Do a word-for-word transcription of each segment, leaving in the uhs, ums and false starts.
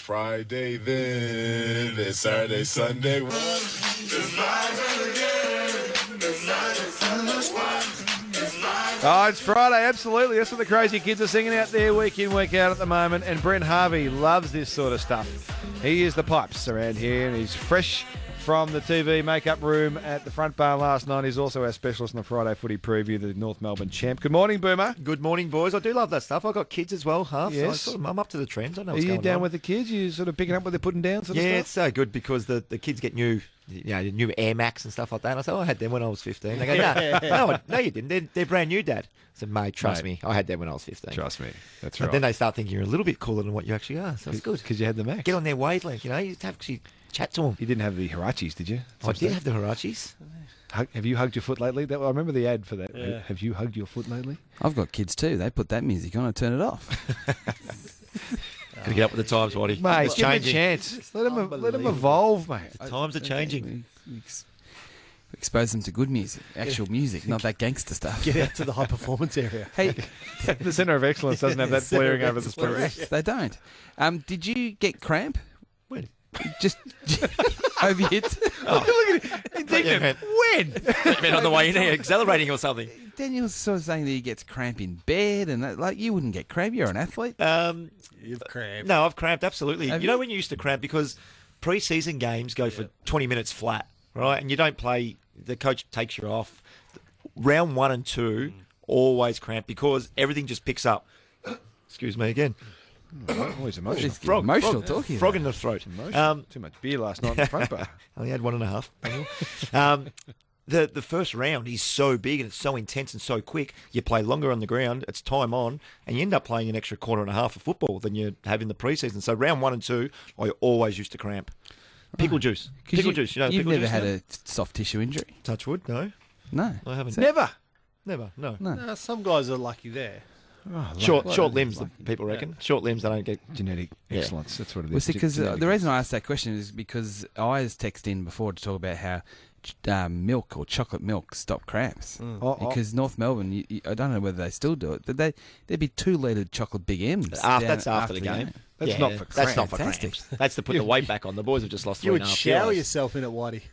Friday then, it's Saturday, Sunday. Oh, it's Friday, absolutely. That's what the crazy kids are singing out there week in, week out at the moment. And Brent Harvey loves this sort of stuff. He is the pipes around here, and he's fresh from the T V makeup room at the front bar last night. He's also our specialist in the Friday footy preview, the North Melbourne champ. Good morning, Boomer. Good morning, boys. I do love that stuff. I've got kids as well, half. Yes. So I sort of, I'm up to the trends. I know Are what's you going down on. with the kids? You sort of picking up what they're putting down sort Yeah, of it's stuff? so good because the, the kids get new, you know, new Air Max and stuff like that. And I said, oh, I had them when I was fifteen. They go, no, no, no, you didn't. They're, they're brand new, Dad. I said, mate, trust Mate. me, I had them when I was fifteen. Trust me. That's But right. then they start thinking you're a little bit cooler than what you actually are. So it's good. Because you had the Max. Get on their wavelength, you know. You have to actually chat to them. You didn't have the Hirachis, did you? I did have the Hirachis. Hug, have you hugged your foot lately? That, I remember the ad for that. Yeah. Have you hugged your foot lately? I've got kids too. They put that music on and turn it off. Got to get up with the times, Waddy. Mate, It's give them a changing. chance. Let them, let them Unbelievable. evolve, mate. The times are changing. We, we ex- expose them to good music, actual music, not that gangster stuff. Get out to the high performance area. Hey, The Centre of Excellence doesn't have that Centre of flaring over the Excellence. speakers. they don't. Um, did you get cramp? When? Just over your t- Indignant. When? Been on the way in here, accelerating or something. Daniel's sort of saying that he gets cramp in bed, and that, like you wouldn't get cramp. You're an athlete. Um, You've cramped. No, I've cramped, absolutely. Have you know you? when you used to cramp? Because pre-season games go for twenty minutes flat, right? And you don't play, the coach takes you off. Round one and two, always cramp because everything just picks up. Excuse me again. Always emotional. It's emotional talking. Frog about in the throat. Emotional. Um, Too much beer last night in the front bar. I only had one and a half. um, the the first round is so big and it's so intense and so quick. You play longer on the ground. It's time on, and you end up playing an extra quarter and a half of football than you have in the preseason. So round one and two, I always used to cramp. Pickle juice. 'Cause Pickle you, juice. You know, you've pickle never juice had now? a soft tissue injury. Touch wood. No, No, I haven't. Never. Never. No. no. No, some guys are lucky there. Oh, Short, Well, short limbs. like- the people reckon. Short limbs. They don't get. Genetic Yeah. excellence. That's what it is. Well, see, because uh, Genetic the reason I excellence. asked that question is because I was texted in before to talk about how ch- um, milk or chocolate milk stop cramps. Oh, oh. Because North Melbourne, you, you, I don't know whether they still do it, but they there'd be two litre chocolate Big M's. After, down that's after, the game. That's Yeah, not for That's not for Fantastic. cramps. That's to put the weight back on. The boys have just lost three You and would a half shower kilos. yourself in it, Whitey.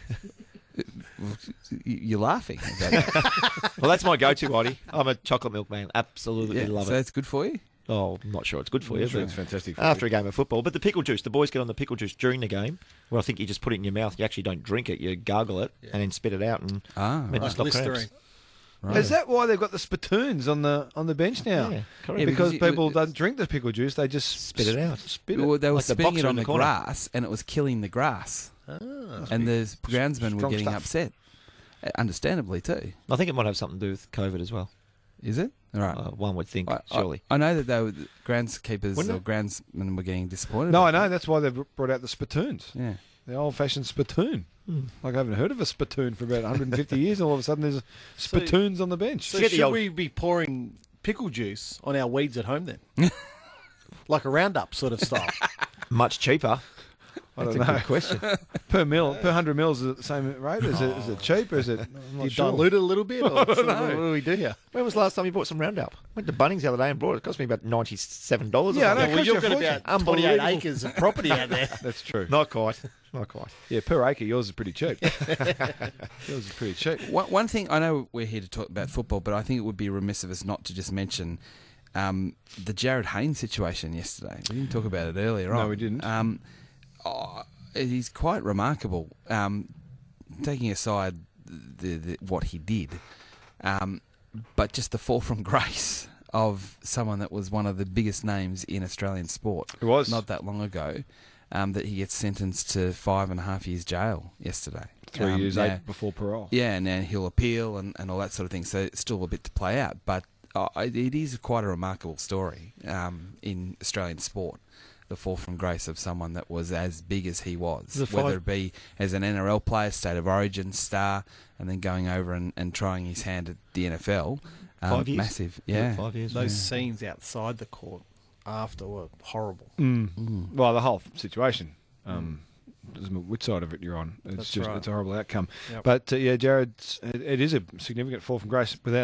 You- You're laughing. About Well, that's my go-to, Whitey. I'm a chocolate milk man. Absolutely yeah, love so it. that's good for you. Oh, I'm not sure it's good for you. Sure, but it's fantastic. For after you. a game of football. But the pickle juice, the boys get on the pickle juice during the game, where I think you just put it in your mouth. You actually don't drink it. You gargle it and then spit it out and Ah, then right. just stop Listerine. cramps. right. Is that why they've got the spittoons on the on the bench now? Yeah, correct. Yeah, because because you- people don't drink the pickle juice; they just Spit it out. Spit it. Well, they were Like the spitting it boxer on in the, the corner. grass, and it was killing the grass. Ah, and the groundsmen were strong getting stuff. upset, Uh, understandably too. I think it might have something to do with COVID as well. Is it? All right. Uh, one would think, I, I- surely. I, know that they were the groundskeepers Wouldn't or it? groundsmen were getting disappointed. No, I about know. That's why they've brought out the spittoons. it. Yeah. The old-fashioned spittoon. Hmm. Like I haven't heard of a spittoon for about one hundred fifty years, and all of a sudden there's spittoons on the bench. So Get the should old- we be pouring pickle juice on our weeds at home then? Like a Roundup sort of style. Much cheaper. I That's don't a know. good question. per mil, per hundred mils is it the same rate? Is it is it cheap? Or is it? I'm Do not you sure. dilute it a little bit? Or sort of, know. what do we do here? When was the last time you bought some Roundup? Went to Bunnings the other day and brought it. It cost me about ninety-seven dollars. Yeah, I or know. something. Well, costs you've you a got fortune. about twenty-eight Unbelievable. acres of property out there. That's true. Not quite. Not quite. Yeah, per acre, yours is pretty cheap. yours is pretty cheap. One, one thing, I know we're here to talk about football, but I think it would be remiss of us not to just mention um, the Jared Haynes situation yesterday. We didn't talk about it earlier No, on. we didn't. Um, oh, it is quite remarkable, um, taking aside the, the, what he did, um, but just the fall from grace of someone that was one of the biggest names in Australian sport. It was. Not that long ago. Um, that he gets sentenced to five and a half years jail yesterday. Three Um, years, now- eight before parole. Yeah, and now he'll appeal and, and all that sort of thing. So it's still a bit to play out, but uh, it is quite a remarkable story um, in Australian sport. The fall from grace of someone that was as big as he was, The five- whether it be as an N R L player, state of origin star, and then going over and, and trying his hand at the N F L. Um, Five years? Massive, yeah. Five years. Those scenes outside the court after were horrible. Mm. Well, the whole situation. Um, doesn't matter which side of it you're on. It's That's just right. it's a horrible outcome. Yep. But uh, yeah, Jared, it, it is a significant fall from grace without a doubt.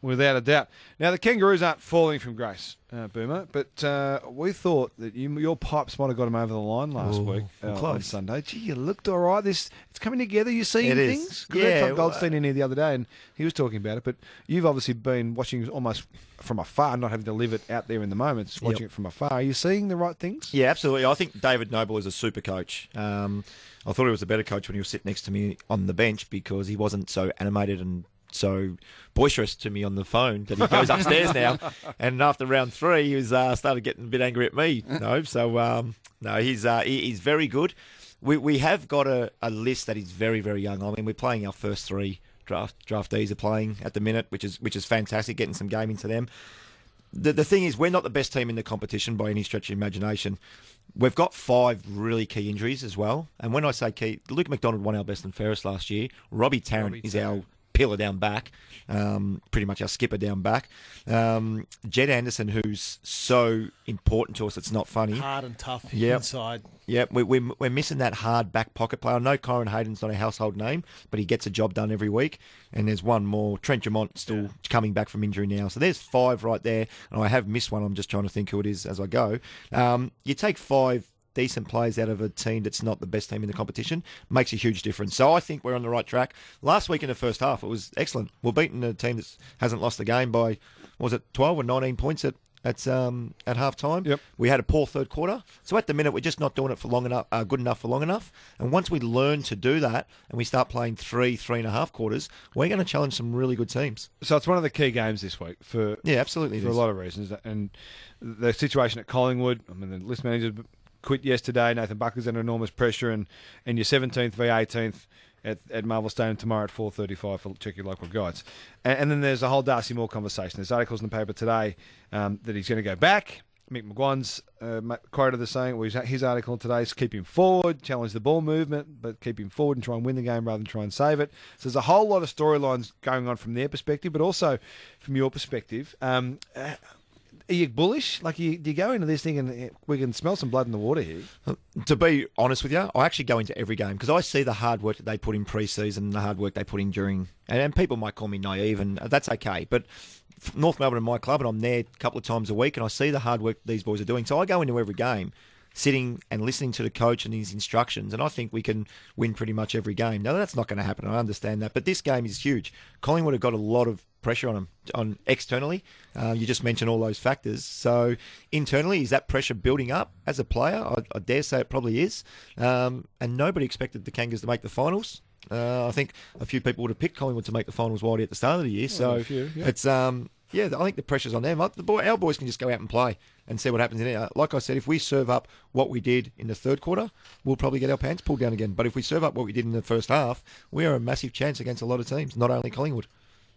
Without a doubt. Now, the Kangaroos aren't falling from grace, uh, Boomer, but uh, we thought that you, your pipes might have got them over the line last Ooh, week uh, on close. Sunday. Gee, you looked all right. This It's coming together. You're seeing It is. things? 'Cause we Yeah, had Tom well, Goldstein in here the other day, and he was talking about it, but you've obviously been watching almost from afar, not having to live it out there in the moment, just watching Yep. it from afar. Are you seeing the right things? Yeah, absolutely. I think David Noble is a super coach. Um, I thought he was a better coach when he was sitting next to me on the bench because he wasn't so animated and so boisterous to me on the phone that he goes upstairs now. And after round three, he was uh, started getting a bit angry at me. No, so um, no, he's uh, he, he's very good. We we have got a, a list that is very very young. I mean, we're playing our first three draft draftees are playing at the minute, which is which is fantastic, getting some game into them. The the thing is, we're not the best team in the competition by any stretch of imagination. We've got five really key injuries as well. And when I say key, Luke McDonald won our best and fairest last year. Robbie Tarrant Robbie is Tarrant. our pillar down back, um, pretty much our skipper down back. Um, Jed Anderson, who's so important to us, it's not funny. Hard and tough Yep. inside. Yeah, we, we, we're missing that hard back pocket player. I know Kyron Hayden's not a household name, but he gets a job done every week. And there's one more. Trent Dumont still coming back from injury now. So there's five right there. And I have missed one. I'm just trying to think who it is as I go. Um, you take five decent players out of a team that's not the best team in the competition, makes a huge difference. So I think we're on the right track. Last week in the first half, it was excellent. We're beating a team that hasn't lost the game by, was it twelve or nineteen points at at um, at half time. Yep. We had a poor third quarter. So at the minute, we're just not doing it for long enough, uh, good enough for long enough. And once we learn to do that and we start playing three, three and a half quarters, we're going to challenge some really good teams. So it's one of the key games this week for Yeah, absolutely. it for a is. lot of reasons. And the situation at Collingwood, I mean, the list manager quit yesterday. Nathan Buckley's under enormous pressure, and, and your seventeenth v eighteenth at, at Marvel Stadium tomorrow at four thirty-five for check your local guides. And, and then there's a whole Darcy Moore conversation. There's articles in the paper today um, that he's going to go back. Mick McGuan's uh, quoted as saying, well, his, his article today is keep him forward, challenge the ball movement, but keep him forward and try and win the game rather than try and save it. So there's a whole lot of storylines going on from their perspective, but also from your perspective. Um, uh, Are you bullish? Like, you, do you go into this thing and we can smell some blood in the water here? To be honest with you, I actually go into every game because I see the hard work that they put in pre-season, the hard work they put in during, and, and people might call me naive, and that's okay. But North Melbourne are my club, and I'm there a couple of times a week, and I see the hard work these boys are doing. So I go into every game sitting and listening to the coach and his instructions, and I think we can win pretty much every game. Now, that's not going to happen, I understand that, but this game is huge. Collingwood have got a lot of pressure on them on externally. Uh, you just mentioned all those factors. So internally, is that pressure building up as a player? I, I dare say it probably is. Um, and nobody expected the Kangas to make the finals. Uh, I think a few people would have picked Collingwood to make the finals Whitey at the start of the year. So a few, yeah. it's um, yeah, I think the pressure's on them. The boy, our boys can just go out and play and see what happens in there. Like I said, if we serve up what we did in the third quarter, we'll probably get our pants pulled down again. But if we serve up what we did in the first half, we are a massive chance against a lot of teams, not only Collingwood.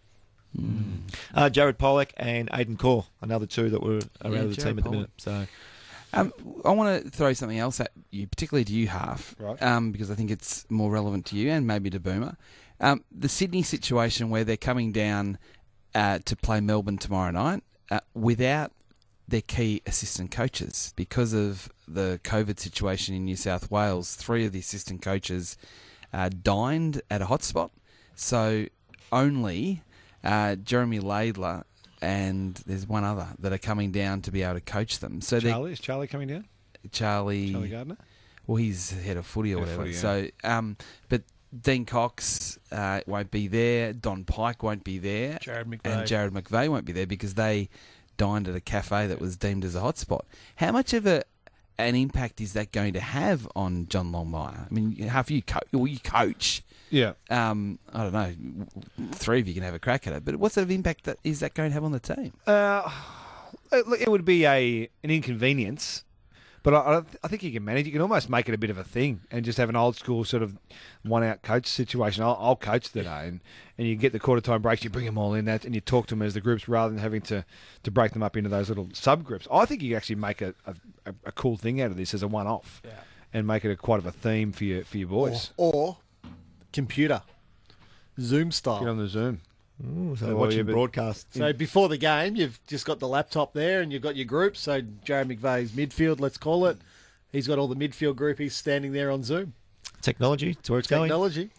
Mm. Uh, Jared Pollock and Aidan Core, another two that were around Yeah, the Jared team at the Pollock. minute. So Um, I want to throw something else at you, particularly to you, Half, Right. um, because I think it's more relevant to you and maybe to Boomer. Um, the Sydney situation where they're coming down uh, to play Melbourne tomorrow night uh, without their key assistant coaches because of the COVID situation in New South Wales. Three of the assistant coaches uh, dined at a hotspot, so only uh, Jeremy Laidler and there's one other that are coming down to be able to coach them. So they Charlie? Is Charlie coming down? Charlie, Charlie Gardner? well, he's head of footy or Head of whatever. footy, So, um, but Dean Cox uh, won't be there. Don Pike won't be there. Jared McVeigh. And Jared McVeigh won't be there because they dined at a cafe that was deemed as a hotspot. How much of a an impact is that going to have on John Longmire? I mean, half you co- well, you coach. Yeah. Um, I don't know. Three of you can have a crack at it, but what sort of impact that is that going to have on the team? Uh, it, it would be a an inconvenience, but I, I think you can manage. You can almost make it a bit of a thing and just have an old school sort of one out coach situation. I'll, I'll coach today, and, and you get the quarter time breaks. You bring them all in that, and you talk to them as the groups rather than having to, to break them up into those little subgroups. I think you actually make a, a, a cool thing out of this as a one off, Yeah. and make it a quite of a theme for your for your boys. Or, or computer, Zoom style. Get on the Zoom. Ooh, so Well, watching yeah, but- broadcasts. So before the game, you've just got the laptop there and you've got your group. So Jared McVeigh's midfield, let's call it. He's got all the midfield groupies standing there on Zoom. Technology, it's where it's going. Technology.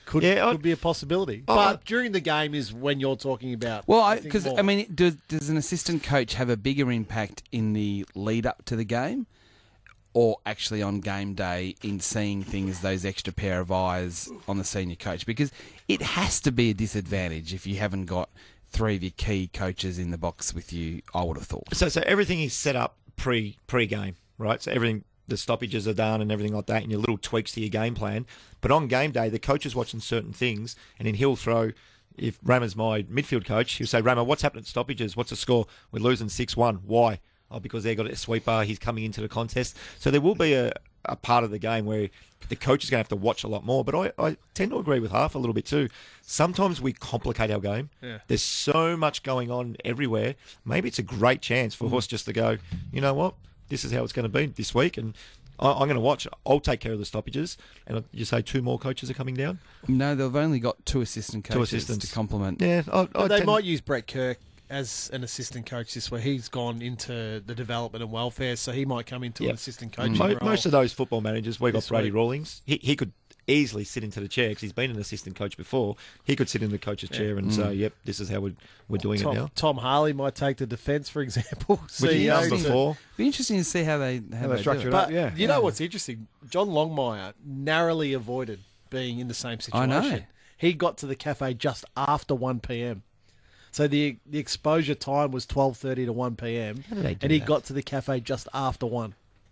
could, Yeah, I- could be a possibility. Oh, but I- during the game is when you're talking about. Well, I think because more. I mean, does does an assistant coach have a bigger impact in the lead up to the game, or actually on game day in seeing things those extra pair of eyes on the senior coach? Because it has to be a disadvantage if you haven't got three of your key coaches in the box with you. I would have thought. So, so everything is set up pre pre game, right? So everything, the stoppages are done and everything like that, and your little tweaks to your game plan. But on game day, the coach is watching certain things, and then he'll throw. If Rama's my midfield coach, he'll say, "Rama, what's happening at stoppages? What's the score? We're losing six one. Why? Oh, because they got a sweeper. He's coming into the contest." So there will be a, a part of the game where the coach is going to have to watch a lot more. But I, I tend to agree with Half a little bit too. Sometimes we complicate our game. Yeah. There's so much going on everywhere. Maybe it's a great chance for Horse just to go, you know what? This is how it's going to be this week. And I, I'm going to watch. I'll take care of the stoppages. And you say two more coaches are coming down? No, they've only got two assistant Two coaches assistants. to complement. Yeah. I, I But they tend- might use Brett Kirk as an assistant coach this way. He's gone into the development and welfare, so he might come into Yeah. an assistant coaching Mo- role. Most of those football managers, we got This Brady week. Rawlings. He, he could easily sit into the chair because he's been an assistant coach before. He could sit in the coach's chair and say, yep, this is how we're, we're doing Tom, it now. Tom Harley might take the defence, for example. Which he's C E O done to- before. Be interesting to see how they how, How they they structure do it it. up. But Yeah. you know what's interesting? John Longmire narrowly avoided being in the same I situation. know. He got to the cafe just after one p.m. So the the exposure time was twelve thirty to one p.m. How do they do and he that? got to the cafe just after one.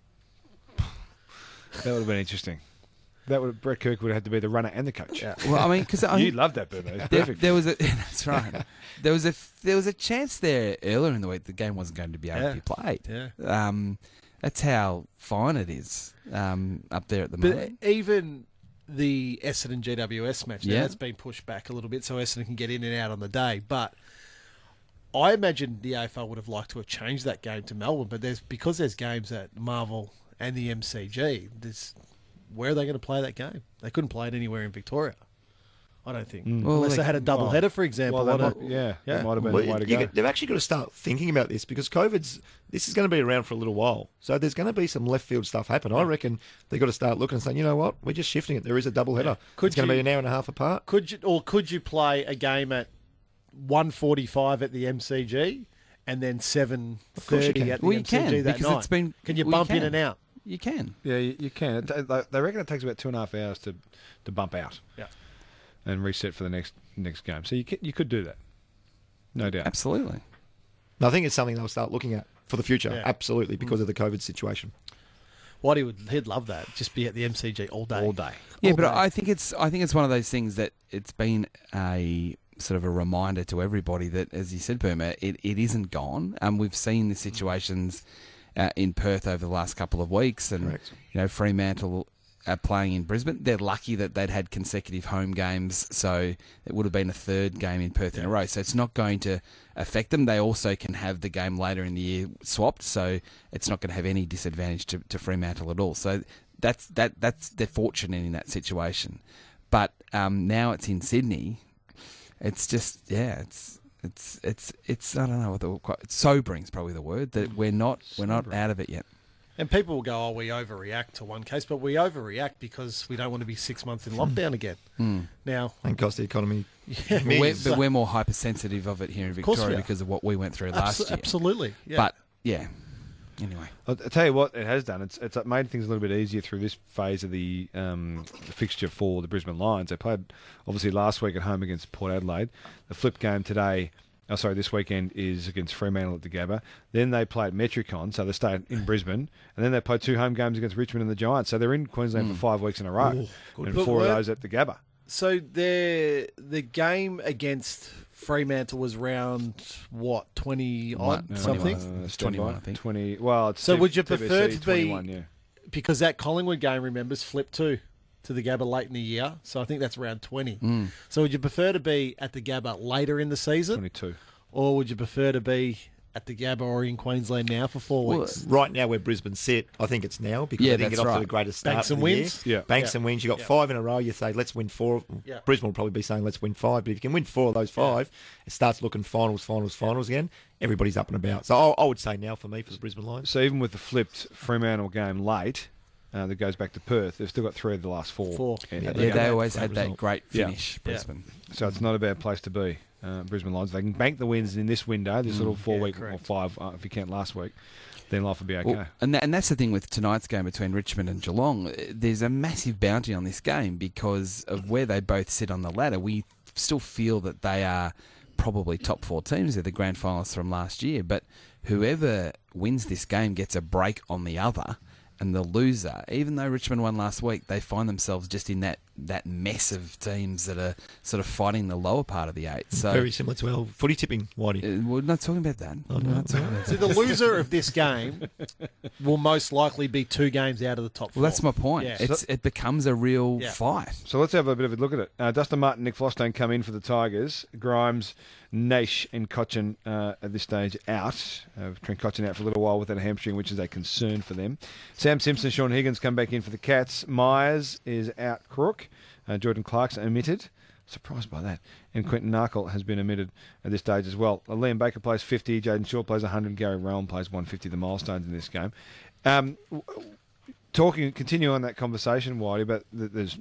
That would have been interesting. That would Brett Kirk would have had to be the runner and the coach. Yeah. Well, I mean, because You love that, Burma. It's there, perfect. there was a that's right. There was a there was a chance there earlier in the week the game wasn't going to be able Yeah. to be played. Yeah. Um, that's how fine it is um, up there at the But moment. even the Essendon G W S match, now Yeah. that's been pushed back a little bit so Essendon can get in and out on the day. But I imagine the A F L would have liked to have changed that game to Melbourne, but there's because there's games at Marvel and the M C G, there's, where are they going to play that game? They couldn't play it anywhere in Victoria. I don't think. Well, Unless they- they had a double well, header, for example. Well, I that don't- might, yeah, Yeah. that might have been Well, the way to you go. get- they've actually got to start thinking about this because COVID's this is going to be around for a little while. So there's going to be some left field stuff happen. I reckon they've got to start looking and saying, you know what, we're just shifting it. There is a double header. Could it's going to you- be an hour and a half apart. Could you, or could you play a game at one forty-five at the M C G and then seven course you thirty can. at the Well, you M C G can, that because night? it's been- Can you we bump in can. and out? You can. Yeah, you, you can. It, ta- they reckon it takes about two and a half hours to, to bump out Yeah. and reset for the next next game. So you can, you could do that, no doubt. Absolutely. And I think it's something they'll start looking at for the future. Yeah. Absolutely, because of the COVID situation. Whitey would he'd love that. Just be at the M C G all day. All day. Yeah, All but day. I think it's I think it's one of those things that it's been a sort of a reminder to everybody that, as you said, Burma, it, it isn't gone. Um, we've seen the situations uh, in Perth over the last couple of weeks, and Correct. you know Fremantle are playing in Brisbane. They're lucky that they'd had consecutive home games, so it would have been a third game in Perth in a row. So it's not going to affect them. They also can have the game later in the year swapped, so it's not going to have any disadvantage to, to Fremantle at all. So that's that that's they're fortunate in that situation. But um, now it's in Sydney. It's just yeah, it's it's it's it's I don't know what the it's sobering's probably the word that we're not we're not out of it yet. And people will go, "Oh, we overreact to one case," but we overreact because we don't want to be six months in lockdown again. Now, And cost the economy. yeah, We're, Millions. but we're more hypersensitive of it here in course we Victoria are. because of what we went through last abso- year. absolutely. Yeah. But yeah, anyway, I'll, I'll tell you what it has done. It's it's made things a little bit easier through this phase of the, um, the fixture for the Brisbane Lions. They played obviously last week at home against Port Adelaide. The flip game today, oh sorry, this weekend is against Fremantle at the Gabba. Then they play at Metricon, so they stay in Brisbane, and then they play two home games against Richmond and the Giants. So they're in Queensland for five weeks in a row, and But four of we're- those at the Gabba. So the the game against Fremantle was round what twenty odd One- something. twenty-one. Uh, It's stand twenty-one, by. I think. Twenty. Well, it's So T- would you T B C prefer to be- twenty-one, yeah. Because that Collingwood game, remembers, flipped too to the Gabba late in the year. So I think that's around twenty. Mm. So would you prefer to be at the Gabba later in the season, Twenty-two. or would you prefer to be at the Gabba or in Queensland now for four Well, weeks? Right now, where Brisbane sit, I think it's now because Yeah, they didn't get that's off to right. the greatest start. Banks of and the wins? Year. Yeah. Banks Yeah. and wins. You got Yeah. five in a row. You say, let's win four. Yeah. Brisbane will probably be saying, let's win five. But if you can win four of those five, it starts looking finals, finals, finals again. Everybody's up and about. So I, I would say now for me for the Brisbane Lions. So even with the flipped Fremantle game late, uh, that goes back to Perth. They've still got three of the last four. Four. Yeah, Yeah, they Yeah, go- they always great had that result. great Yeah. finish, Brisbane. So it's not a bad place to be, uh, Brisbane Lions. They can bank the wins in this window, this little four-week or correct. five, uh, if you count last week, then life will be okay. Well, and, that, and that's the thing with tonight's game between Richmond and Geelong. There's a massive bounty on this game because of where they both sit on the ladder. We still feel that they are probably top four teams. They're the grand finalists from last year. But whoever wins this game gets a break on the other. And the loser, even though Richmond won last week, they find themselves just in that, that mess of teams that are sort of fighting the lower part of the eight. So Very similar to our footy tipping, Whitey. uh, we're not talking about that. Oh, We're no. not talking about So that. the loser of this game will most likely be two games out of the top four. Well, that's my point. Yeah. It's, it becomes a real Yeah. fight. So let's have a bit of a look at it. Uh, Dustin Martin, Nick Flostone come in for the Tigers. Grimes, Naish and Cochin uh, at this stage out. Uh, Trent Cochin out for a little while with that hamstring, which is a concern for them. Sam Simpson, Sean Higgins come back in for the Cats. Myers is out crook. Uh, Jordan Clark's omitted. Surprised by that. And Quentin Narkle has been omitted at this stage as well. Uh, Liam Baker plays fifty. Jaden Shaw plays one hundred. Gary Rowan plays one fifty, the milestones in this game. Um, talking, continue on that conversation, Whitey, about the, there's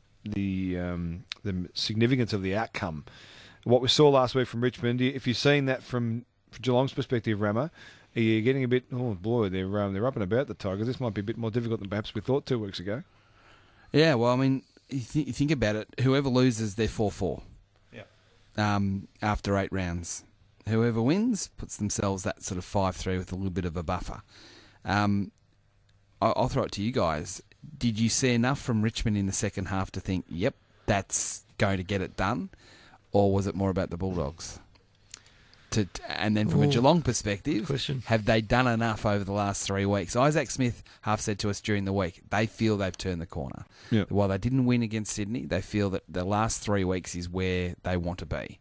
the um, the significance of the outcome. What we saw last week from Richmond, if you've seen that from Geelong's perspective, Rama, are you getting a bit, oh boy, they're um, they're up and about the Tigers. This might be a bit more difficult than perhaps we thought two weeks ago. Yeah, well, I mean, you, th- you think about it. Whoever loses, they're four four. Yeah. Um, after eight rounds, whoever wins puts themselves that sort of five three with a little bit of a buffer. Um, I- I'll throw it to you guys. Did you see enough from Richmond in the second half to think, yep, that's going to get it done, or was it more about the Bulldogs? To, and then from a Ooh, Geelong perspective, good question. have they done enough over the last three weeks? Isaac Smith half said to us during the week, they feel they've turned the corner. Yeah. While they didn't win against Sydney, they feel that the last three weeks is where they want to be.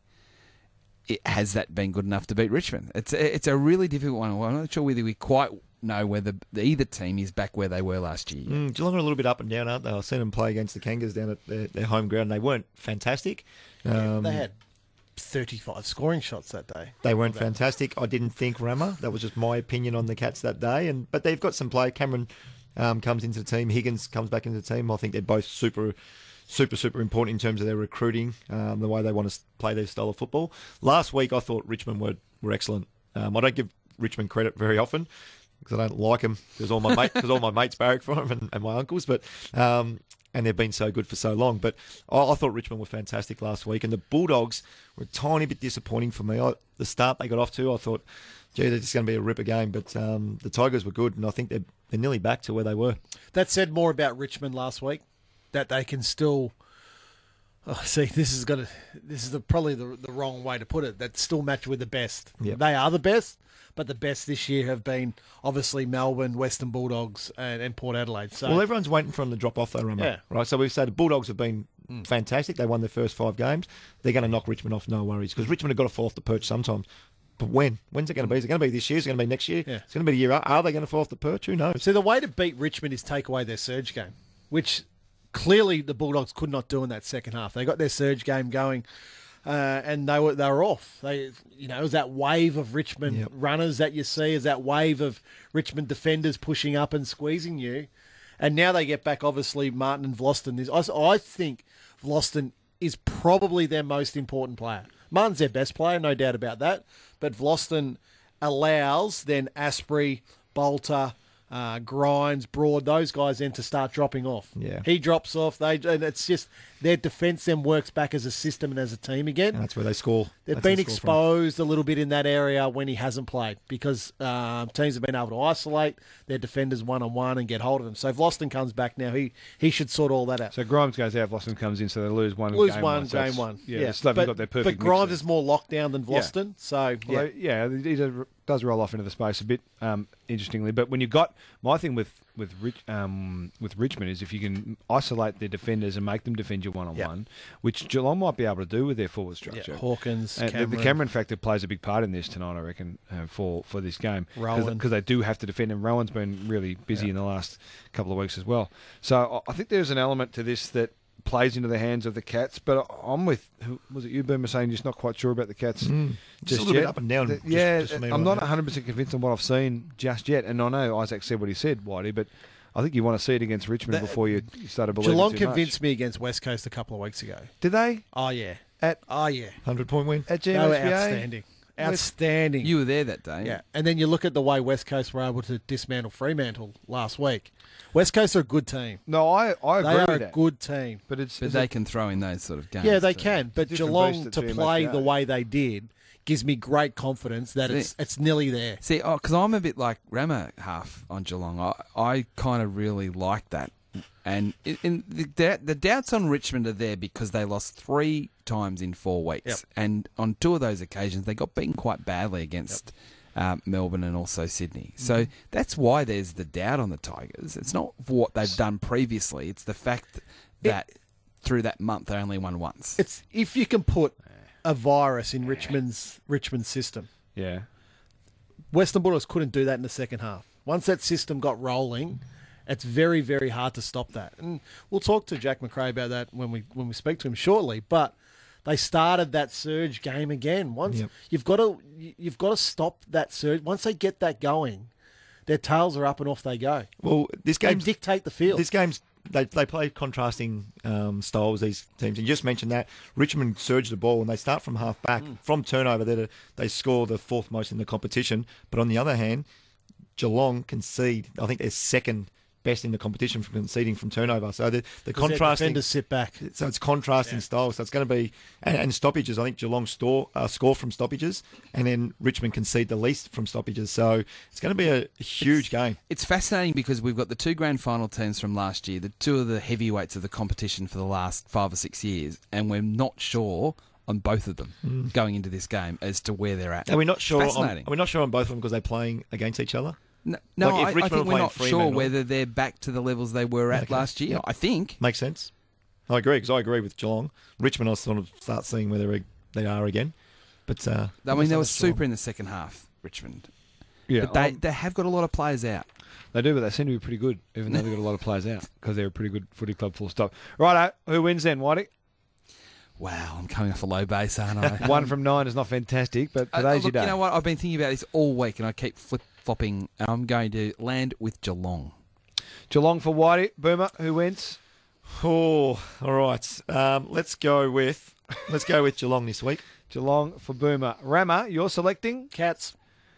It, has that been good enough to beat Richmond? It's a, it's a really difficult one. I'm not sure whether we quite know whether either team is back where they were last year. Mm, Geelong are a little bit up and down, aren't they? I've seen them play against the Kangas down at their, their home ground. They weren't fantastic. Um, they had thirty-five scoring shots that day. They weren't fantastic. I didn't think Rama. That was just my opinion on the Cats that day. And but they've got some play. Cameron um, comes into the team. Higgins comes back into the team. I think they're both super, super, super important in terms of their recruiting, um, the way they want to play their style of football. Last week, I thought Richmond were were excellent. Um, I don't give Richmond credit very often because I don't like them because all my mate, because all my mates barrack for them and, and my uncles. But um, and they've been so good for so long. But I, I thought Richmond were fantastic last week, and the Bulldogs were a tiny bit disappointing for me. I, the start they got off to, I thought, gee, they're just going to be a ripper game. But um, the Tigers were good, and I think they're, they're nearly back to where they were. That said more about Richmond last week, that they can still. Oh, see, this is gonna. This is the, probably the the wrong way to put it. That still match with the best. Yep. They are the best, but the best this year have been obviously Melbourne, Western Bulldogs, and, and Port Adelaide. So Well, everyone's waiting for them to drop off, though, Rama. Yeah. Right. So we've said the Bulldogs have been fantastic. They won their first five games. They're going to knock Richmond off, no worries, because Richmond have got to fall off the perch sometimes. But when? When's it going to be? Is it going to be this year? Is it going to be next year? Yeah. It's going to be the year. Are are they going to fall off the perch? Who knows? So the way to beat Richmond is take away their surge game, which clearly the Bulldogs could not do in that second half. They got their surge game going, uh, and they were they were off. They, you know, it was that wave of Richmond Yep. runners that you see, is that wave of Richmond defenders pushing up and squeezing you, and now they get back. Obviously, Martin and Vlosten. Is I, I think Vlosten is probably their most important player. Martin's their best player, no doubt about that. But Vlosten allows then Asprey, Bolter, uh, Grimes, Broad, those guys then to start dropping off. Yeah. He drops off. They and it's just their defence then works back as a system and as a team again. And that's where they score. They've That's where been they score from. exposed a little bit in that area when he hasn't played because um, teams have been able to isolate their defenders one on one and get hold of them. So if Vlosten comes back now, he he should sort all that out. So Grimes goes out, Vlosten comes in, so they lose one. Lose game one, So game it's- one. Yeah, Yeah, they still haven't but, got their perfect. but Grimes mix is more lockdown than Vlosten. So yeah. Well, yeah, he does, does roll off into the space a bit, um, interestingly. But when you got my thing with with Rich, um, with Richmond is if you can isolate their defenders and make them defend you one on one, which Geelong might be able to do with their forward structure. Yeah, Hawkins, And the- Cameron. the Cameron factor plays a big part in this tonight, I reckon, uh, for for this game Rowan. because they do have to defend. And Rowan's been really busy in the last couple of weeks as well. So I I think there's an element to this that plays into the hands of the Cats. But I'm with who was it? You, Boomer, saying just not quite sure about the Cats. Mm. Just a little yet. bit up and down. The- just- yeah, just for me I'm right not now. one hundred percent convinced on what I've seen just yet. And I know Isaac said what he said, Whitey, but I think you want to see it against Richmond That- before you start to believe Geelong it too convinced much. me against West Coast a couple of weeks ago. Did they? Oh, yeah. At Oh, yeah. hundred-point win. at They were G M S B A? outstanding. Outstanding. You were there that day. Yeah, and then you look at the way West Coast were able to dismantle Fremantle last week. West Coast are a good team. No, I, I agree They are with a that. good team. But it's But is they it- can throw in those sort of games. Yeah, they too. can. But Different Geelong beast at to G M S play B A. the way they did gives me great confidence that it's it's nearly there. See, oh, because I'm a bit like Rama half on Geelong. I, I kind of really like that. And in, in the, doubt- the doubts on Richmond are there because they lost three times in four weeks. Yep. And on two of those occasions, they got beaten quite badly against um, Melbourne and also Sydney. So Mm-hmm. that's why there's the doubt on the Tigers. It's not for what they've done previously. It's the fact that through that month they only won once. It's if you can put a virus in Richmond's Richmond system. Yeah. Western Bulldogs couldn't do that in the second half. Once that system got rolling, it's very, very hard to stop that. And we'll talk to Jack McRae about that when we when we speak to him shortly. But they started that surge game again. Once Yep. you've got to you've got to stop that surge. Once they get that going, their tails are up and off they go. Well, this They game's dictate the field. This game's they they play contrasting um, styles. These teams, and you just mentioned that Richmond surge the ball and they start from half back from turnover. They they score the fourth most in the competition. But on the other hand, Geelong concede. I think they're second best in the competition for conceding from turnover. So the the 'Cause their contrasting. defenders sit back. So it's contrasting styles. So it's going to be and, and stoppages. I think Geelong store uh, score from stoppages, and then Richmond concede the least from stoppages. So it's going to be a, a huge game. It's fascinating because we've got the two grand final teams from last year, the two of the heavyweights of the competition for the last five or six years, and we're not sure on both of them going into this game as to where they're at. Are we not sure? On, Fascinating. are we not sure on both of them because they're playing against each other? No, no Like if I, I Richmond think were we're playing not sure Fremantle- whether they're back to the levels they were at Okay. last year. Yep. I think. Makes sense. I agree because I agree with Geelong. Richmond, I sort of start seeing where they're, they are again. But uh, I mean, they were that's Geelong. super in the second half, Richmond. Yeah. But they, um, they have got a lot of players out. They do, but they seem to be pretty good, even though they've got a lot of players out, because they're a pretty good footy club full stop. Righto, who wins then, Whitey? Wow, I'm coming off a low base, aren't I? One from nine is not fantastic, but Uh, today's look, your day. you know what? I've been thinking about this all week, and I keep flip-flopping, and I'm going to land with Geelong. Geelong for Whitey. Boomer, who wins? Oh, all right. Um, let's go with let's go with Geelong this week. Geelong for Boomer. Rama, you're selecting? Cats.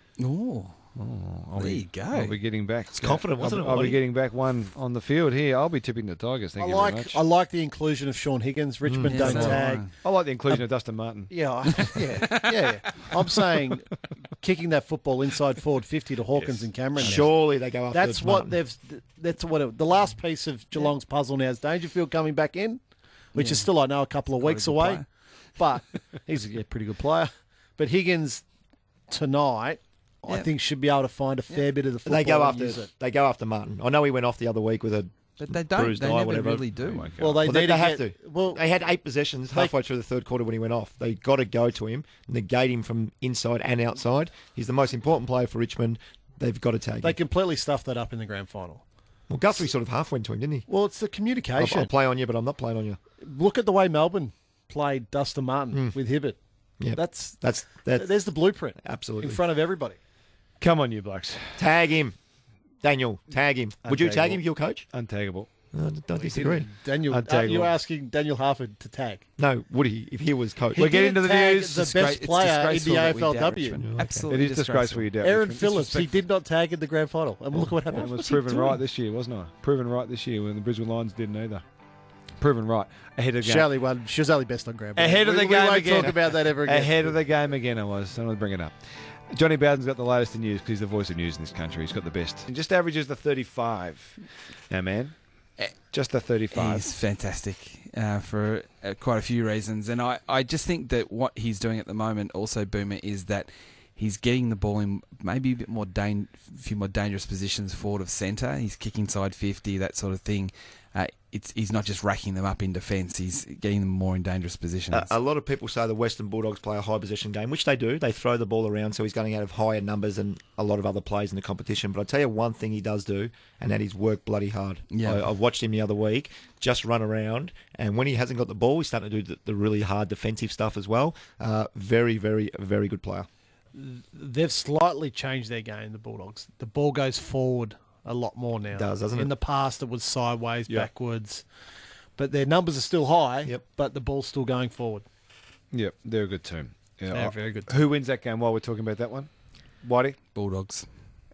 Oh, I'll there be, you go. I'll be getting back. It's confident, wasn't I'll, it, I'll be Whitey? getting back one on the field here. I'll be tipping the Tigers. Thank I you like very much. I like the inclusion of Sean Higgins. Richmond Yeah, don't so do tag. I. I like the inclusion of Dustin Martin. Yeah, I- yeah, yeah, yeah. I'm saying kicking that football inside forward fifty to Hawkins and Cameron. now. Surely they go after That's what Martin. they've. That's what it, the last piece of Geelong's puzzle now is Dangerfield coming back in, which is still I know a couple of Quite a weeks good away, player. but he's a yeah, pretty good player. But Higgins tonight, I Yeah. think should be able to find a fair bit of the football. They go and after use it. they go after Martin. I know he went off the other week with a But they don't. bruised They eye, never whatever. really do. Well, they, Well, they, need they to have get- to. Well, They had eight possessions halfway through the third quarter when he went off. They got to go to him, negate him from inside and outside. He's the most important player for Richmond. They've got to take they him. completely stuffed that up in the grand final. Well, Guthrie sort of half went to him, didn't he? Well, it's the I'll, communication. I'll play on you, but I'm not playing on you. Look at the way Melbourne played Dustin Martin with Hibbert. Yeah, That's that's that's there's the blueprint absolutely. in front of everybody. Come on, you blokes. Tag him, Daniel. Tag him. Would you tag Untagable. him, your coach? Untagable. No, don't disagree. Daniel, I'd tag uh, you're one. asking Daniel Harford to tag. No, would he if he was coach? We're He getting did to the tag news. The It's best disgra- it's player in disgraceful the that we doubt A F L W. Richmond. Okay. Absolutely It is disgraceful you doubt Aaron Richmond. Phillips, he did not tag in the grand final. And look what happened. I was proven right this year, wasn't I? Proven right this year when the Brisbane Lions didn't either. Proven right. Ahead of the game. Shelley won. She was only best on grand final. Ahead of We- the we game won't again. talk about that ever again. Ahead of the game again, I was. I'm going to bring it up. Johnny Bowden's got the latest in news because he's the voice of news in this country. He's got the best. And just averages the thirty-five. Now, man. Just the thirty-five. He's fantastic uh, for uh, quite a few reasons. And I, I just think that what he's doing at the moment also, Boomer, is that he's getting the ball in maybe a bit more dan- few more dangerous positions forward of centre. He's kicking side fifty, that sort of thing. Uh, it's He's not just racking them up in defence. He's getting them more in dangerous positions. Uh, a lot of people say the Western Bulldogs play a high possession game, which they do. They throw the ball around, so he's going out of higher numbers than a lot of other players in the competition. But I tell you one thing he does do, and that is work bloody hard. Yeah. I, I've watched him the other week just run around, and when he hasn't got the ball, he's starting to do the, the really hard defensive stuff as well. Uh, very, very, very good player. They've slightly changed their game, the Bulldogs. The ball goes forward a lot more now. It does, doesn't In it? the past, it was sideways, Yeah. backwards. But their numbers are still high, Yep. but the ball's still going forward. Yep, they're a good team. Yeah, They're I- very good. Who wins that game while we're talking about that one? Whitey? Bulldogs.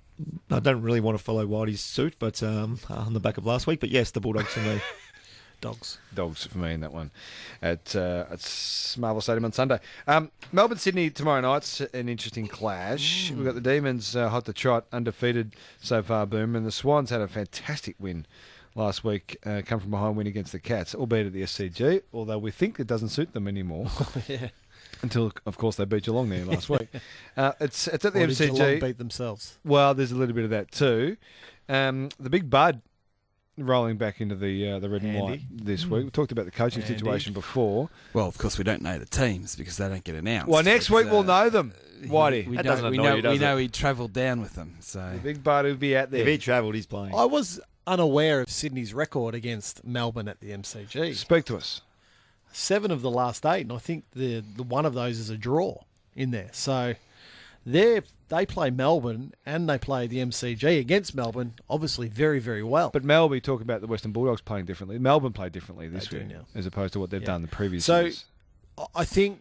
I don't really want to follow Whitey's suit, but um, on the back of last week. But yes, the Bulldogs for me. Dogs. Dogs for me in that one at uh, at Marvel Stadium on Sunday. Um, Melbourne Sydney tomorrow night's an interesting clash. We've got the Demons uh, hot to trot, undefeated so far, Boom, and the Swans had a fantastic win last week, uh, come from behind win against the Cats, albeit at the S C G. Although we think it doesn't suit them anymore. Yeah. Until, of course, they beat Geelong there last week. Uh, it's it's at the Or did Geelong M C G. beat themselves? Well, there's a little bit of that too. Um, the big Bud rolling back into the uh, the red and Handy. white this week. We talked about the coaching Handy. situation before. Well, of course, we don't know the teams because they don't get announced. Well, next But, week we'll uh, know them, Whitey. We That know, doesn't we annoy know, you, does we know it? he travelled down with them. So The big Bud will be out there. If he travelled, he's playing. I was unaware of Sydney's record against Melbourne at the M C G. Speak to us. Seven of the last eight, and I think the the one of those is a draw in there. So they they play Melbourne and they play the M C G against Melbourne, obviously very, very well. But Mel, we talk about the Western Bulldogs playing differently. Melbourne played differently this They do year now. as opposed to what they've Yeah. done the previous So- years. I think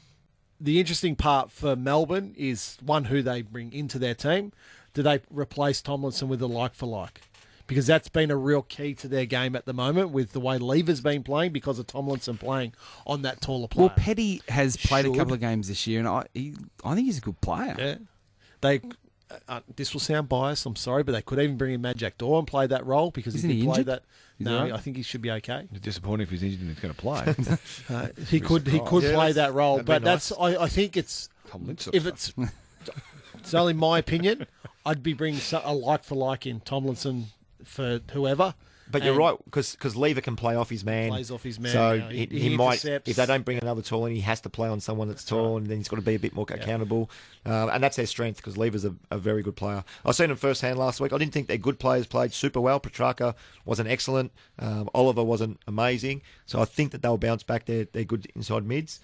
the interesting part for Melbourne is, one, who they bring into their team. Do they replace Tomlinson with a like for like? Because that's been a real key to their game at the moment with the way Lever's been playing because of Tomlinson playing on that taller player. well, Petty has played Should. a couple of games this year, and I he, I think he's a good player. Yeah. They. Uh, this will sound biased, I'm sorry, but they could even bring in Matt Jack Daw and play that role because Isn't he he did play injured? that. He's no, all right? I think he should be okay. It's disappointing if he's injured and he's going to play. Uh, he could he could Yeah, play that's- that role, that'd be but that's I, I think it's Tomlinson. if it's it's only my opinion. I'd be bringing so- a like for like in Tomlinson for whoever. But you're And right, because Lever can play off his man. Plays off his man, So yeah. he, He- he, he might, intercepts. if they don't bring another tall in, he has to play on someone that's tall, and then he's got to be a bit more accountable. Um, and that's their strength, because Lever's a, a very good player. I seen him firsthand last week. I didn't think their good players played super well. Petrarca wasn't excellent. Um, Oliver wasn't amazing. So I think that they'll bounce back their, their good inside mids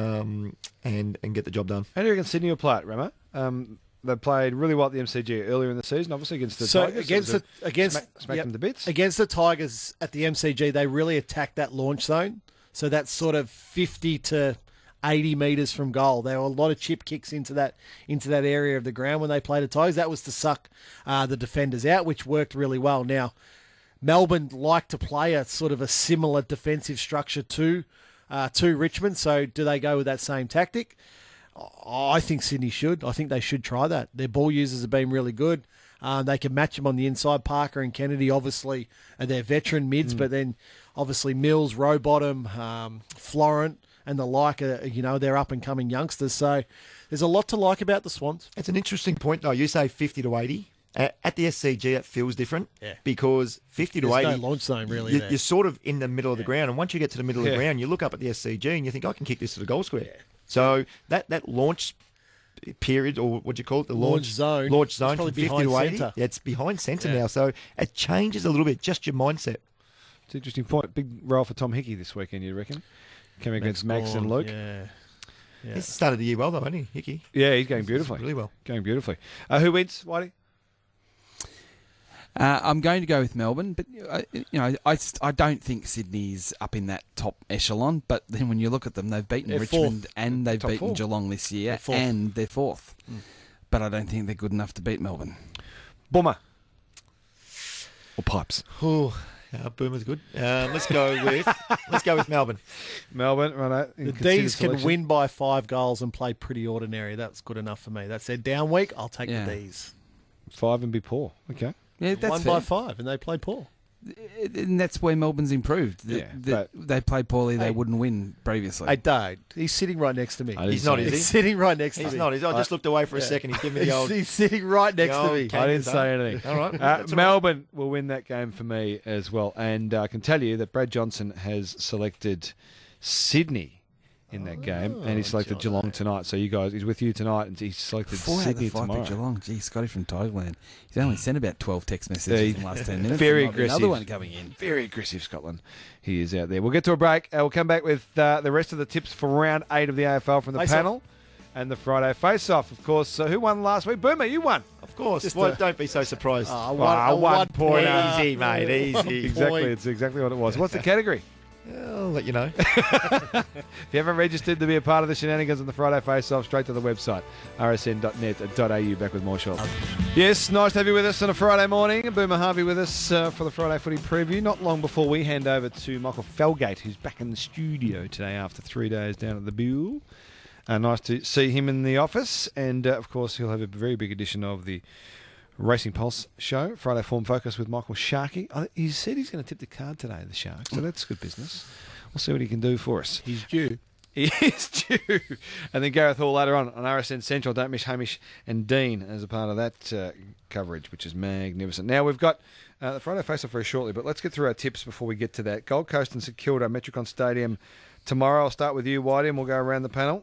um, and, and get the job done. How do you reckon Sydney will play it, Rama? Um, they played really well at the M C G earlier in the season, obviously against the So Tigers. against It was the a- against smack, smacked yep. them to bits. against the Tigers at the M C G, they really attacked that launch zone. So that's sort of fifty to eighty meters from goal. There were a lot of chip kicks into that into that area of the ground when they played the Tigers. That was to suck uh, the defenders out, which worked really well. Now, Melbourne like to play a sort of a similar defensive structure to uh, to Richmond. So do they go with that same tactic? I think Sydney should. I think they should try that. Their ball users have been really good. Um, they can match them on the inside. Parker and Kennedy, obviously, are their veteran mids, but then obviously Mills, Rowbottom, um, Florent, and the like are, you know, they're up and coming youngsters. So there's a lot to like about the Swans. It's an interesting point, though. You say fifty to eighty. At at the S C G, it feels different Yeah. because fifty to There's eighty, no launch zone really you, there. you're sort of in the middle of the ground. And once you get to the middle of Yeah. the ground, you look up at the S C G and you think, I can kick this to the goal square. So that, that launch period, or what do you call it? The Launch launch, zone. Launch It's zone probably from fifty behind to eighty. centre. Yeah, it's behind centre Yeah. now. So it changes a little bit, just your mindset. It's an interesting point. Big role for Tom Hickey this weekend, you reckon? Coming against Max and gone, Luke. Yeah. Yeah. He's started the year well, though, hasn't he, Hickey? Yeah, he's going beautifully. Really well. Going beautifully. Uh, who wins, Whitey? Uh, I'm going to go with Melbourne, but uh, you know, I, st- I don't think Sydney's up in that top echelon. But then when you look at them, they've beaten They're Richmond fourth. and they've Top beaten four. Geelong this year, They're fourth. and they're fourth. But I don't think they're good enough to beat Melbourne. Bomber. Or Pipes. Oh, yeah, Boomer's good. Um, let's go with let's go with Melbourne. Melbourne, right. The D's can win by five goals and play pretty ordinary. That's good enough for me. That's their down week. I'll take Yeah. the D's. Five and be poor. Okay. Yeah, that's One fair. by five, and they played poor. And that's where Melbourne's improved. The- Yeah, the- but- they played poorly. They Hey. wouldn't win previously. Hey, Dad, he's sitting right next to me. I didn't He's not, say is anything. he? He's sitting right next to He's me. not. He's, I just looked away for a second. He's giving me the He's, old. he's sitting right next the to old me. cat. I didn't say anything. All right. Uh, That's all right. Melbourne will win that game for me as well. And uh, I can tell you that Brad Johnson has selected Sydney in that game, and he selected Jono. Geelong tonight. So you guys, he's with you tonight, and he's selected Four out of Sydney the five tomorrow. beat Geelong. Gee, Scotty from Thailand. He's only sent about twelve text messages Yeah, in the last ten minutes. very There might be aggressive. Another one coming in. Very aggressive, Scotland. He is out there. We'll get to a break. Uh, we'll come back with uh, the rest of the tips for round eight of the A F L from the Face panel. and the Friday face-off. Of course, so who won last week? Boomer, you won. Of course. Just Well, a- don't be so surprised. Oh, Wow, a one point. Easy, mate, easy. Exactly, Point. it's exactly what it was. What's the category? I'll let you know. If you haven't registered to be a part of the shenanigans on the Friday face-off, straight to the website, r s n dot net dot a u. Back with more shortly. Yes, nice to have you with us on a Friday morning. Boomer Harvey with us uh, for the Friday footy preview. Not long before we hand over to Michael Felgate, who's back in the studio today after three days down at the Buell. Uh, nice to see him in the office. And, uh, of course, he'll have a very big edition of the Racing Pulse show, Friday Form Focus with Michael Sharkey. I, he said he's going to tip the card today, the Sharks, so that's good business. We'll see what he can do for us. He's due. He is due. And then Gareth Hall later on on R S N Central. Don't miss Hamish and Dean as a part of that uh, coverage, which is magnificent. Now, we've got uh, the Friday Face-Off very shortly, but let's get through our tips before we get to that. Gold Coast and St Kilda, Metricon Stadium tomorrow. I'll start with you, Whitey, and we'll go around the panel.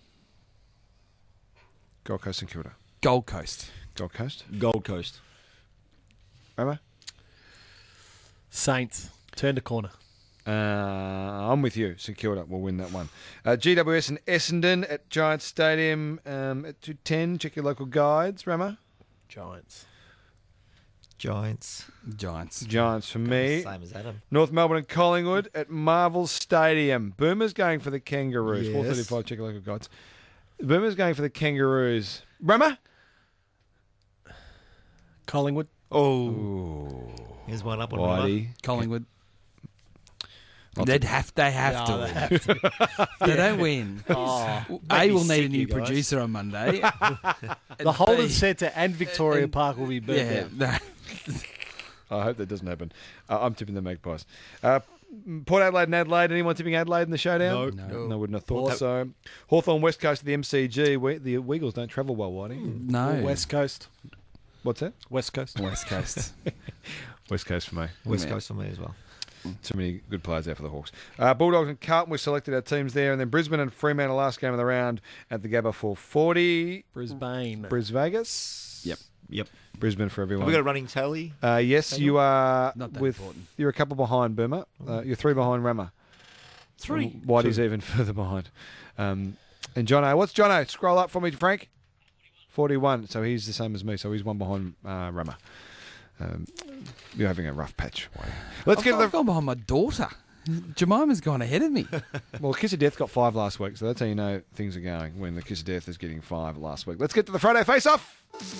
Gold Coast and Kilda. Gold Coast. Gold Coast. Gold Coast. Ramo? Saints. Turn the corner. Uh, I'm with you. St Kilda will win that one. Uh, G W S and Essendon at Giants Stadium um, at two ten. Check your local guides. Ramo? Giants. Giants. Giants. Giants for me. Same as Adam. North Melbourne and Collingwood at Marvel Stadium. Boomers going for the Kangaroos. Yes. four thirty-five. Check your local guides. Boomers going for the Kangaroos. Ramo? Collingwood. Oh. Here's one up on Rama. Whitey. Collingwood. Lots They'd have, they have No, to. they win. have to. They don't win. Oh. A me will need sick, a new you guys. producer on Monday. The Holden Centre and Victoria and- Park will be burnt Yeah. down. no. I hope that doesn't happen. Uh, I'm tipping the Magpies. Uh, Port Adelaide and Adelaide. Anyone tipping Adelaide in the showdown? No. No. No, wouldn't have thought Well, so. Hawthorn West Coast of the M C G. We, the Weagles don't travel well, Whitey. No. West Coast. What's that? West Coast. West Coast. West Coast for me. West Yeah. Coast for me as well. Too many good players there for the Hawks. Uh, Bulldogs and Carlton, we selected our teams there. And then Brisbane and Fremantle, last game of the round at the Gabba four forty. Brisbane. Bris Vegas. Yep. Yep. Brisbane for Have everyone. we got a running tally? Uh, yes, you are Not that with. important. You're a couple behind Boomer. Uh, you're three behind Rama. Three. And Whitey's even further behind. Um, and Jono, what's Jono? Scroll up for me, Frank. forty-one. So he's the same as me. So he's one behind uh, Rama. Um, you're having a rough patch, Whitey. Let's I've, get to I've the. gone behind my daughter. Jemima's gone ahead of me. Well, Kiss of Death got five last week, so that's how you know things are going when the Kiss of Death is getting five last week. Let's get to the Friday face-off.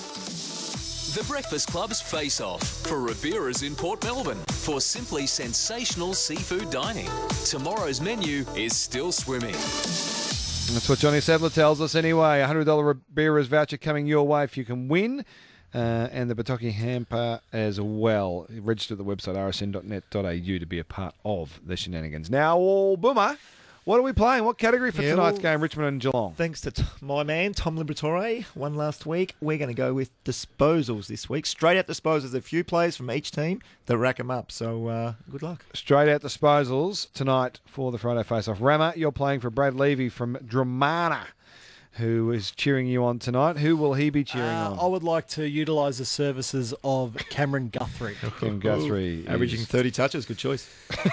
The Breakfast Club's Face Off for Ribera's in Port Melbourne for simply sensational seafood dining. Tomorrow's menu is still swimming. That's what Johnny Sadler tells us anyway. A one hundred dollars Ribera's voucher coming your way if you can win. Uh, and the Bataki hamper as well. Register at the website r s n dot net dot a u to be a part of the shenanigans. Now, oh, Boomer, what are we playing? What category for Yeah, tonight's well- game, Richmond and Geelong? Thanks to t- my man, Tom Liberatore, won last week. We're going to go with disposals this week. Straight out disposals. A few players from each team that rack them up. So, uh, good luck. Straight out disposals tonight for the Friday face-off. Rama, you're playing for Brad Levy from Dramana, who is cheering you on tonight. Who will he be cheering Uh, on? I would like to utilise the services of Cameron Guthrie. Kim Guthrie. Averaging is- thirty touches. Good choice.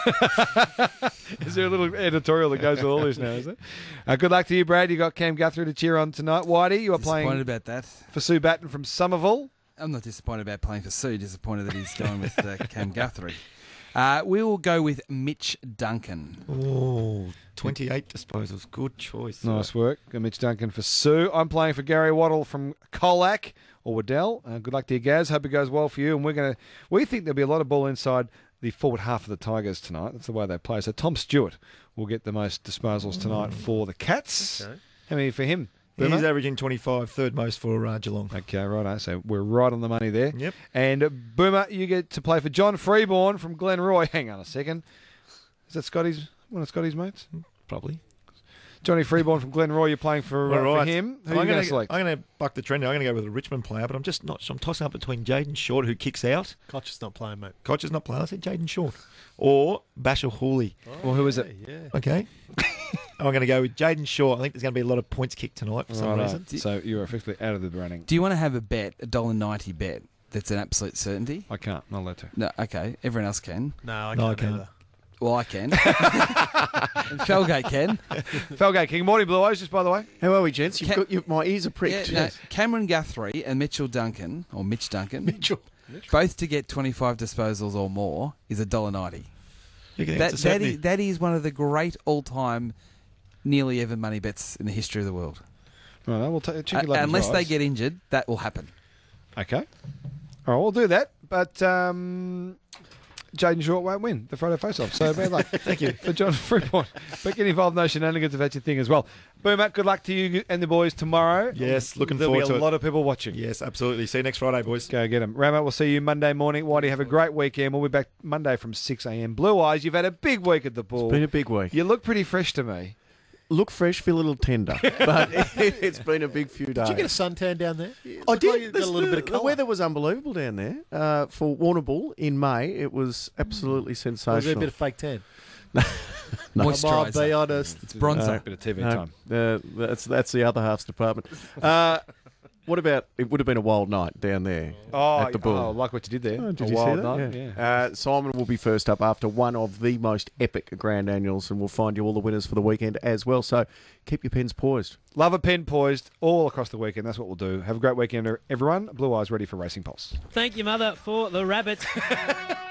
Is there a little editorial that goes with all this now, is there? Uh, good luck to you, Brad. You got Cam Guthrie to cheer on tonight. Whitey, you are Disappointed playing about that. for Sue Batten from Somerville. I'm not disappointed about playing for Sue. Disappointed that he's going with uh, Cam Guthrie. Uh, we will go with Mitch Duncan. Oh, twenty-eight disposals. Good choice. Nice work. Got Mitch Duncan for Sue. I'm playing for Gary Waddle from Colac or Waddell. Uh, good luck to you, Gaz. Hope it goes well for you. And we're going to. We think there'll be a lot of ball inside the forward half of the Tigers tonight. That's the way they play. So Tom Stewart will get the most disposals tonight for the Cats. Okay. How many for him? He's Boomer? averaging twenty-five, third most for uh, Geelong. Okay, righto. So we're right on the money there. Yep. And uh, Boomer, you get to play for John Freeborn from Glenroy. Hang on a second. Is that Scotty's, one of Scotty's mates? Probably. Johnny Freeborn from Glenroy, you're playing for, uh, All right. for him. Who I'm are you going gonna- to select? I'm going to buck the trend. I'm going to go with a Richmond player, but I'm just not. I'm tossing up between Jaden Short, who kicks out. Koch is not playing, mate. Koch is not playing. I said Jaden Short. Or Bashir Hooley. Well, who is it? Yeah. Okay. I'm going to go with Jaden Short. I think there's going to be a lot of points kicked tonight for some Righto. reason. So you're effectively out of the running. Do you want to have a bet, a one dollar ninety bet, that's an absolute certainty? I can't. Not allowed to. No, okay. Everyone else can. No, I No, I can't can't. either. Well, I can. And Felgate can. Felgate King. Morning, Blue Eyes, just by the way. How are we, gents? You've Ca- got your, my ears are pricked. Yeah, no, Cameron Guthrie and Mitchell Duncan, or Mitch Duncan, Mitchell. both to get twenty-five disposals or more is a dollar ninety. That, that, is, that is one of the great all-time nearly ever money bets in the history of the world. Right, we'll t- check Uh, your lucky unless they drives. get injured, that will happen. Okay. All right, we'll do that. But um, Jaden Short won't win the Friday face-off. So bad luck. Thank you for John Freeport. But get involved in those shenanigans if that's your thing as well. Boom, Matt, good luck to you and the boys tomorrow. Yes, looking There'll forward be a to it. lot of people watching. Yes, absolutely. See you next Friday, boys. Go get them. Ramo, we'll see you Monday morning. Whitey, have a great weekend. We'll be back Monday from six a.m. Blue Eyes, you've had a big week at the Bull. It's been a big week. You look pretty fresh to me. Look fresh, feel a little tender, but it, it's been a big few days. Did you get a suntan down there? I Looked like did. you got a little the, bit of the colour. weather was unbelievable down there uh, for Warrnambool in May. It was absolutely sensational. Was there a bit of fake tan? No. Come on, Moisturiser. be honest. It's bronzer. A bit of T V No, time. uh, that's that's the other half's department. Uh, what about? It would have been a wild night down there Oh, at the Bull. oh, like what you did there. Oh, did a you wild see that? night. Yeah. Yeah. Uh, Simon will be first up after one of the most epic grand annuals, and we'll find you all the winners for the weekend as well. So keep your pens poised. Love a pen poised all across the weekend. That's what we'll do. Have a great weekend, everyone. Blue Eyes ready for Racing Pulse. Thank you, Mother, for the rabbit.